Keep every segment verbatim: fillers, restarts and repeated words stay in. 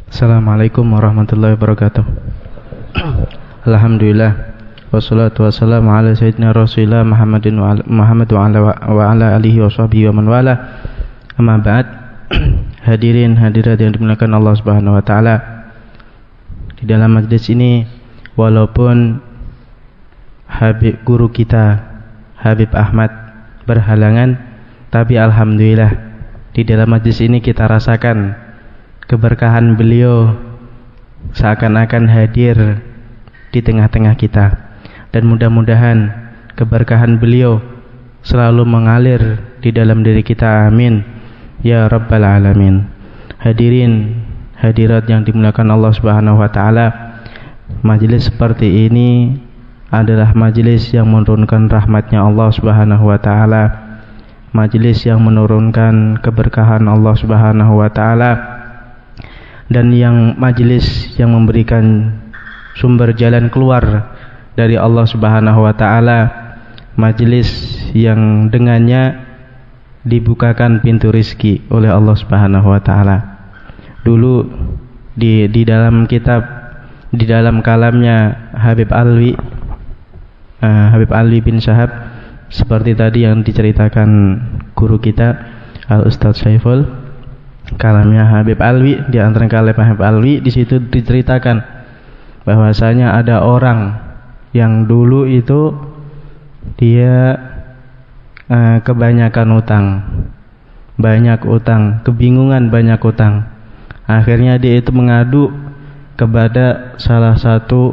Assalamualaikum warahmatullahi wabarakatuh. Alhamdulillah wassalatu wassalamu ala sayyidina Rasulillah Muhammadin wa ala, Muhammad wa ala, wa ala alihi wa sahbihi wa man wala. Amma ba'd. Hadirin hadirat yang dimuliakan Allah Subhanahu wa taala. Di dalam majlis ini walaupun Habib guru kita Habib Ahmad berhalangan, tapi alhamdulillah di dalam majlis ini kita rasakan keberkahan beliau seakan-akan hadir di tengah-tengah kita, dan mudah-mudahan keberkahan beliau selalu mengalir di dalam diri kita, amin ya rabbal alamin. Hadirin hadirat yang dimuliakan Allah Subhanahu wa taala, majelis seperti ini adalah majelis yang menurunkan rahmatnya Allah Subhanahu wa taala, majelis yang menurunkan keberkahan Allah Subhanahu wa taala, dan yang majelis yang memberikan sumber jalan keluar dari Allah Subhanahu wa taala, majelis yang dengannya dibukakan pintu rizki oleh Allah Subhanahu wa taala. Dulu di di dalam kitab, di dalam kalamnya Habib Alwi uh, Habib Alwi bin Syahab, seperti tadi yang diceritakan guru kita Al Ustadz Syaiful, kalamnya Habib Alwi, di antara kalam Habib Alwi, di situ diceritakan bahwasanya ada orang yang dulu itu dia uh, kebanyakan utang, banyak utang, kebingungan banyak utang. Akhirnya dia itu mengadu kepada salah satu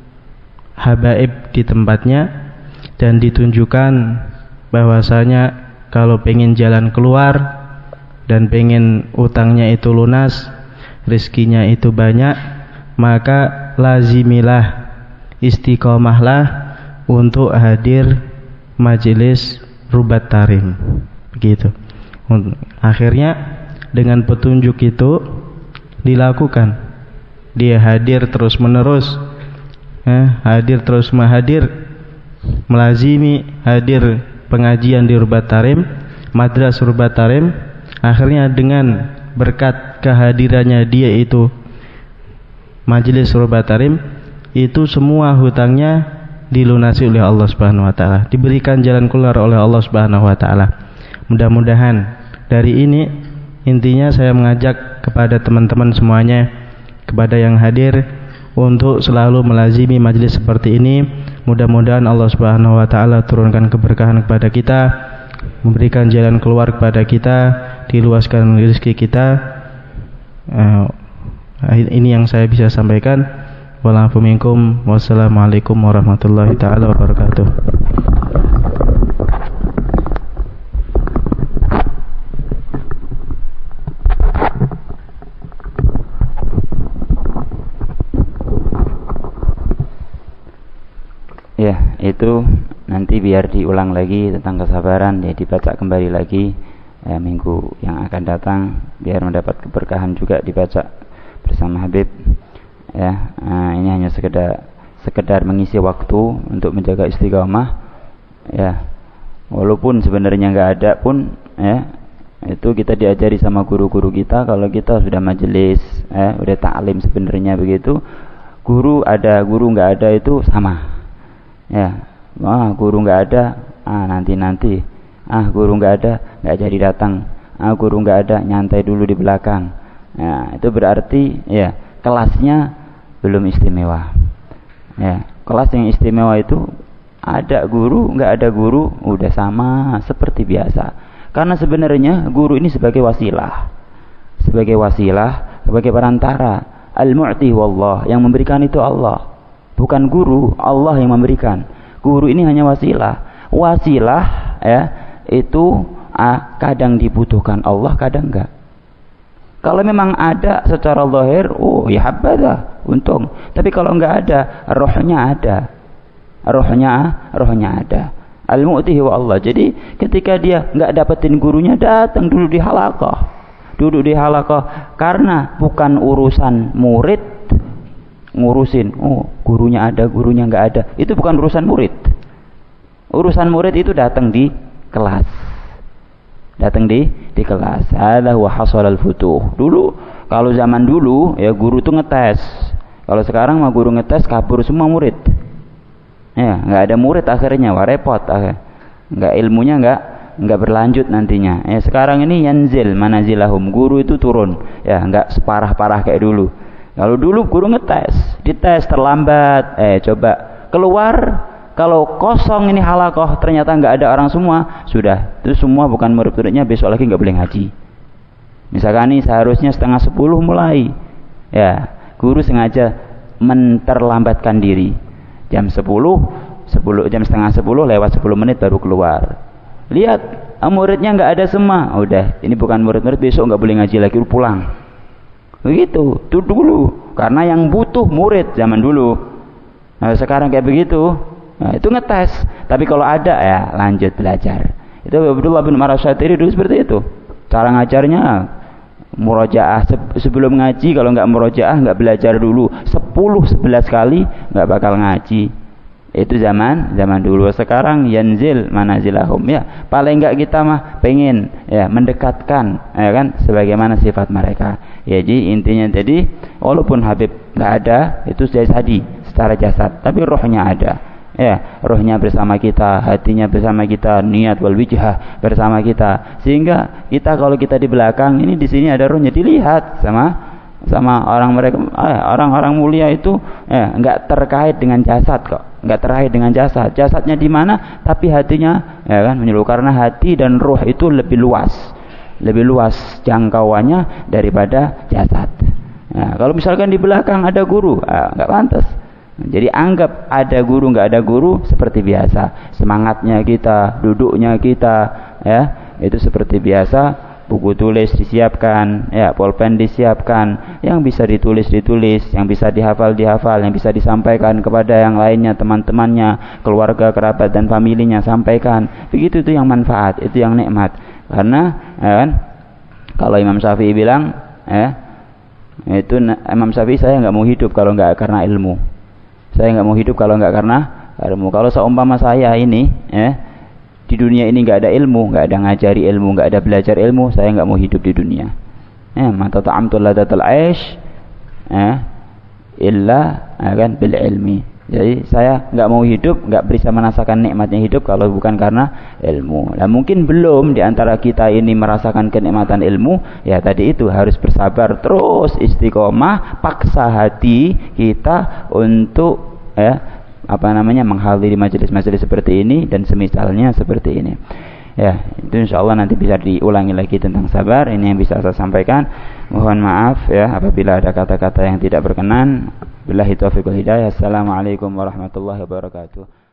habaib di tempatnya, dan ditunjukkan bahwasanya kalau pengen jalan keluar dan pengen utangnya itu lunas, rezekinya itu banyak, maka lazimilah, istiqomahlah untuk hadir majelis Rubat Tarim. Begitu. Akhirnya dengan petunjuk itu dilakukan. Dia hadir terus menerus, eh, hadir terus menghadir, melazimi hadir pengajian di Rubat Tarim, Madras Rubat Tarim. Akhirnya dengan berkat kehadirannya dia itu majelis Rubat Tarim, itu semua hutangnya dilunasi oleh Allah Subhanahu wa taala, diberikan jalan keluar oleh Allah Subhanahu wa taala. Mudah-mudahan dari ini intinya saya mengajak kepada teman-teman semuanya, kepada yang hadir, untuk selalu melazimi majelis seperti ini. Mudah-mudahan Allah Subhanahu wa taala turunkan keberkahan kepada kita, memberikan jalan keluar kepada kita, diluaskan rezeki kita. Uh, ini yang saya bisa sampaikan. Wa'alaikum minkum. Wassalamualaikum warahmatullahi taala wabarakatuh. Ya, itu nanti biar diulang lagi tentang kesabaran, ya dibaca kembali lagi ya, minggu yang akan datang, biar mendapat keberkahan juga dibaca bersama Habib. Ya, nah, ini hanya sekedar sekedar mengisi waktu untuk menjaga istiqamah. Ya, walaupun sebenarnya nggak ada pun, ya itu kita diajari sama guru-guru kita, kalau kita sudah majelis, ya udah taklim sebenarnya begitu. Guru ada, guru nggak ada itu sama. Ya, wah guru nggak ada, ah nanti nanti, ah guru nggak ada, nggak jadi datang, ah guru nggak ada, nyantai dulu di belakang. Ya, itu berarti ya kelasnya belum istimewa. Ya, kelas yang istimewa itu ada guru, nggak ada guru, udah sama seperti biasa. Karena sebenarnya guru ini sebagai wasilah, sebagai wasilah, sebagai perantara. Al-Mu'ti wallah, yang memberikan itu Allah. Bukan guru, Allah yang memberikan. Guru ini hanya wasilah. Wasilah ya itu ah, kadang dibutuhkan Allah, kadang enggak. Kalau memang ada secara zahir, oh ya habbadah, untung. Tapi kalau enggak ada, rohnya ada. Rohnya, rohnya ada. Al-Mu'ti wa Allah. Jadi ketika dia enggak dapetin gurunya, datang dulu di halaqah. Duduk di halaqah, karena bukan urusan murid ngurusin, oh gurunya ada, gurunya nggak ada, itu bukan urusan murid. Urusan murid itu datang di kelas, datang di di kelas. Hadza wa hasal al futuh. Dulu Kalau zaman dulu ya guru tuh ngetes. Kalau sekarang mah guru ngetes kabur semua murid. Ya, nggak ada murid akhirnya, wah repot akhirnya. Nggak ilmunya nggak nggak berlanjut nantinya. Ya sekarang ini yanzil manazilahum, guru itu turun. Ya nggak separah-parah kayak dulu. Kalau dulu guru ngetes, dites terlambat, eh coba keluar. Kalau kosong ini halakoh ternyata nggak ada orang semua, sudah itu semua bukan murid-muridnya, besok lagi nggak boleh ngaji. Misalkan ini seharusnya setengah sepuluh mulai, ya guru sengaja menterlambatkan diri, jam sepuluh, sepuluh jam setengah sepuluh lewat sepuluh menit baru keluar. Lihat muridnya nggak ada semua, udah ini bukan murid-murid, besok nggak boleh ngaji lagi, pulang. Begitu, itu dulu, karena yang butuh murid zaman dulu. Nah sekarang kayak begitu. Nah, itu ngetes. Tapi kalau ada ya lanjut belajar. Itu Abdullah bin Umar Asy-Syatiri dulu seperti itu. Cara ngajarnya murojaah sebelum ngaji, kalau nggak murojaah nggak belajar dulu sepuluh sebelas kali nggak bakal ngaji. Itu zaman zaman dulu. Sekarang yanzil manazilahum, ya paling nggak kita mah pengen ya mendekatkan ya kan sebagaimana sifat mereka. Ya jadi intinya jadi walaupun Habib nggak ada itu jadi secara jasad, tapi rohnya ada. Ya, rohnya bersama kita, hatinya bersama kita, niat wal wijhah bersama kita. Sehingga kita kalau kita di belakang ini di sini ada rohnya, dilihat sama sama orang mereka eh, orang-orang mulia itu eh enggak terkait dengan jasad kok. Enggak terkait dengan jasad. Jasadnya di mana tapi hatinya ya kan menyeluruh, karena hati dan roh itu lebih luas. Lebih luas jangkauannya daripada jasad. Nah, kalau misalkan di belakang ada guru, ah, enggak pantas. Jadi anggap ada guru nggak ada guru seperti biasa, semangatnya kita, duduknya kita, ya itu seperti biasa. Buku tulis disiapkan, ya pulpen disiapkan, yang bisa ditulis ditulis, yang bisa dihafal dihafal, yang bisa disampaikan kepada yang lainnya, teman-temannya, keluarga, kerabat dan familinya sampaikan. Begitu itu yang manfaat, itu yang nikmat. Karena ya kan, kalau Imam Syafi'i bilang, ya itu Imam Syafi'i saya nggak mau hidup kalau nggak karena ilmu. Saya nggak mau hidup kalau nggak karena ilmu. Kalau seumpama saya ini, ya, di dunia ini nggak ada ilmu, nggak ada ngajari ilmu, nggak ada belajar ilmu, saya nggak mau hidup di dunia. Ya, mata ta'amtul ladatul aish, ya, illa ya kan bil ilmi. Jadi saya nggak mau hidup, nggak bisa merasakan nikmatnya hidup kalau bukan karena ilmu. Nah mungkin belum di antara kita ini merasakan kenikmatan ilmu, ya tadi itu harus bersabar terus, istiqomah, paksa hati kita untuk ya apa namanya menghadiri majelis-majelis seperti ini dan semisalnya seperti ini. Ya, itu insyaallah nanti bisa diulangi lagi tentang sabar. Ini yang bisa saya sampaikan. Mohon maaf ya apabila ada kata-kata yang tidak berkenan. Billahi taufiq wal hidayah. Assalamualaikum warahmatullahi wabarakatuh.